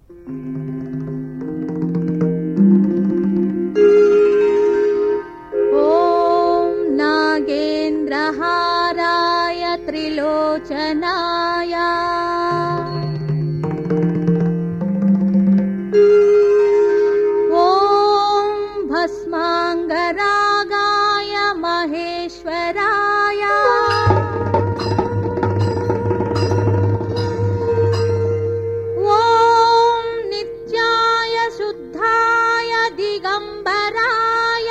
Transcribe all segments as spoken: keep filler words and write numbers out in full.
नागेन्द्रहाराय त्रिलोचनाय ॐ भस्माङ्गरागाय महेश्वराय ॐ नित्याय शुद्धाय दिगम्बराय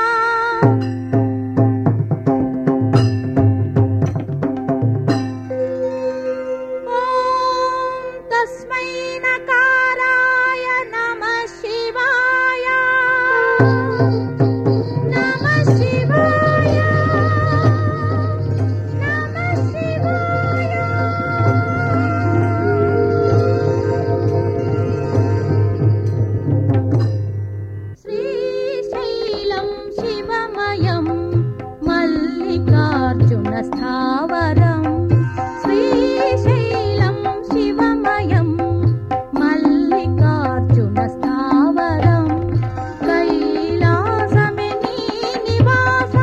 स्थावरं श्रीशैलं शिवमयं मल्लिकार्जुनस्थावरं कैलासमेनिवासं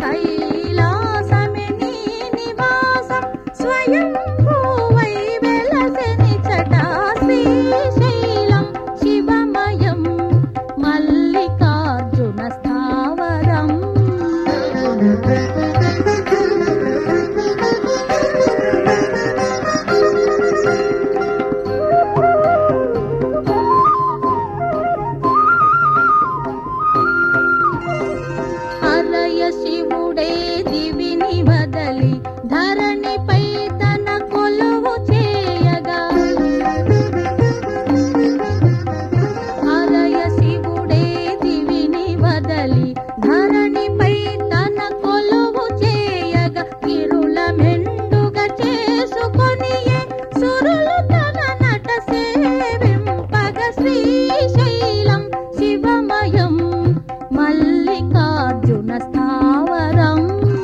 कैलासमेनिवासं स्वयंभूवै वेलसिनिचटा श्रीशैलं शिवमयं मल्लिकार्जुनस्थावरम् శివుడే దివిని వదలి ధరణిపై తన కొలువు చేయగా హరయ శివుడే దివిని వదలి ధరణిపై తన కొలువు చేయగా కిరుల మెండుగా చేసుకొని సురులు తన నట సేవింపగ శ్రీశైలం శివమయం మల్లికార్జున స్థావరం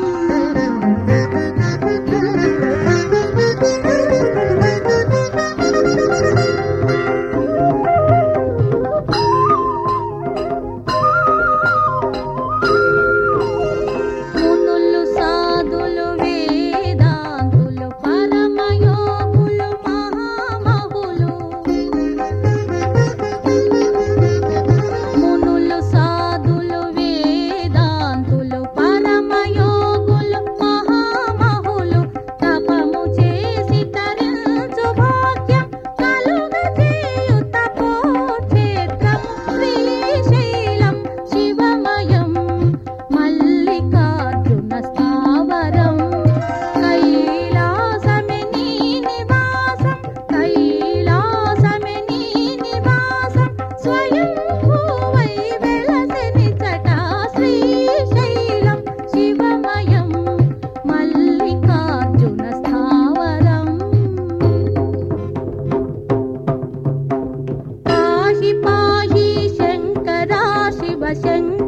మునులు సాధులు వేదాంతులు పరమయోగులు మహామహులు మునులు సాధులు వేదాంతులు పరమయోగులు మహామహులు తపము చేసి తరించు భాగ్యం కలుగజేయు తపోక్షేత్రం శ్రీశైలం శివమయం మల్లికార్జున స్థావరం కైలాసమెని నివాసం కైలాసమెని నివాసం స్వయంభూవై వెలసినిచట శ్రీశైలం శివమయం మల్లికార్జున స్థావరం పాహి పాహి శంకరా శివ శంకర